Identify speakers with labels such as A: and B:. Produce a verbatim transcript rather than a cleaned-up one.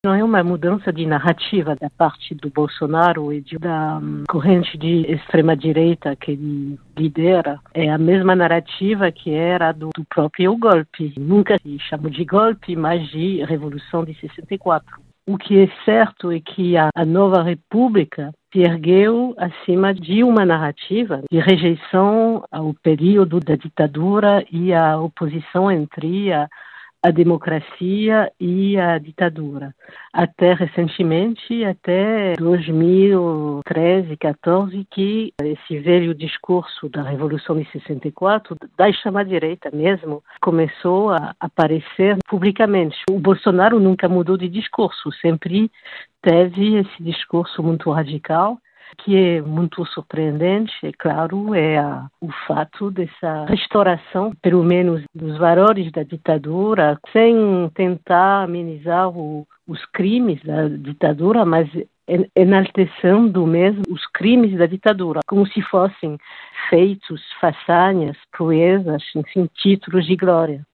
A: Não é uma mudança de narrativa da parte do Bolsonaro e de, da um, corrente de extrema-direita que ele lidera. É a mesma narrativa que era do, do próprio golpe. Nunca se chamou de golpe, mas de Revolução de sessenta e quatro. O que é certo é que a, a nova república se ergueu acima de uma narrativa de rejeição ao período da ditadura e a oposição entre a a democracia e a ditadura. Até recentemente, até dois mil e treze, quatorze, que esse velho discurso da Revolução de sessenta e quatro, da extrema-direita mesmo, começou a aparecer publicamente. O Bolsonaro nunca mudou de discurso, sempre teve esse discurso muito radical. O que é muito surpreendente, é claro, é a, o fato dessa restauração, pelo menos, dos valores da ditadura, sem tentar amenizar o, os crimes da ditadura, mas enaltecendo mesmo os crimes da ditadura, como se fossem feitos, façanhas, proezas, enfim, títulos de glória.